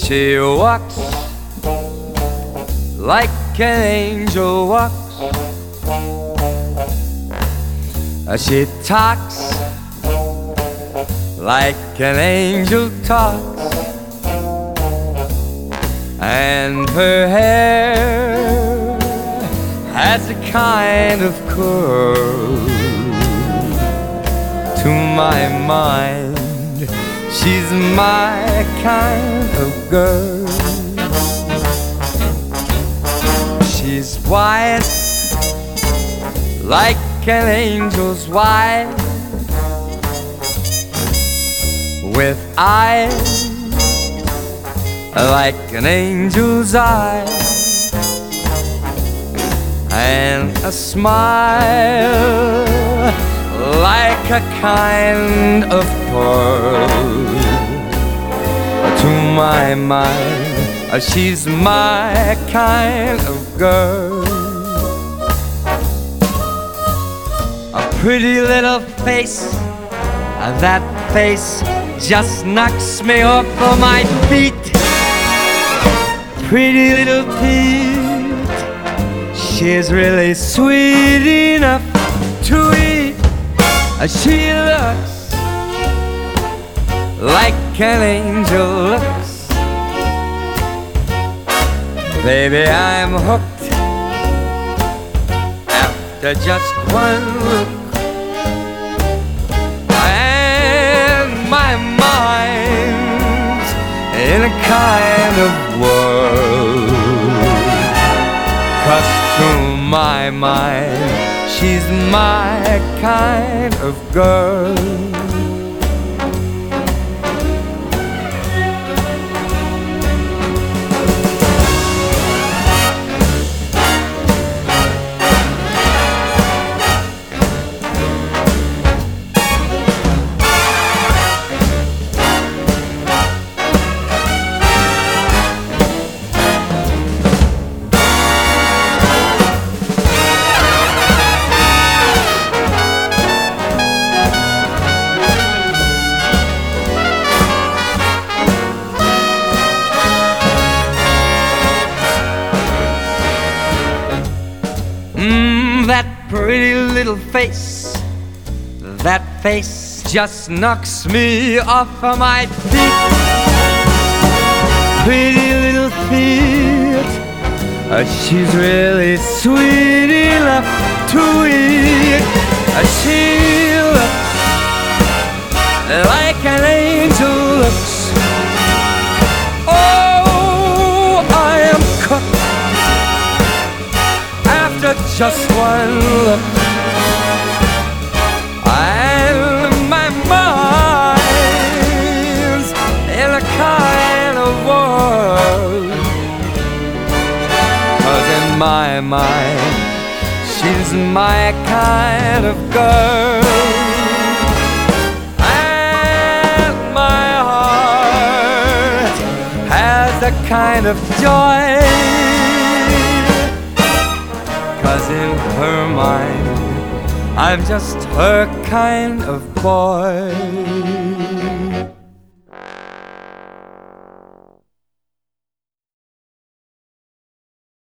She walks like an angel walks. She talks like an angel talks. And her hair has a kind of curl. To my mind, she's my kind of girl. She's white like an angel's white, with eyes like an angel's eyes, and a smile like a kind of pearl. To my mind, she's my kind of girl. A pretty little face, that face just knocks me off of my feet. Pretty little Pete, she's really sweet enough to eat. She looks like an angel looks. Baby, I'm hooked after just one look. And my mind's in a kind of whirl. 'Cause to my mind, she's my kind of girl. That pretty little face, that face just knocks me off of my feet. Pretty little feet, she's really sweet enough to eat. She looks like an angel looks. Oh, I am cooked after just one look. And my mind's in a kind of whirl. 'Cause in my mind, she's my kind of girl. And my heart has a kind of joy. 'Cause in her mind, I'm just her kind of boy.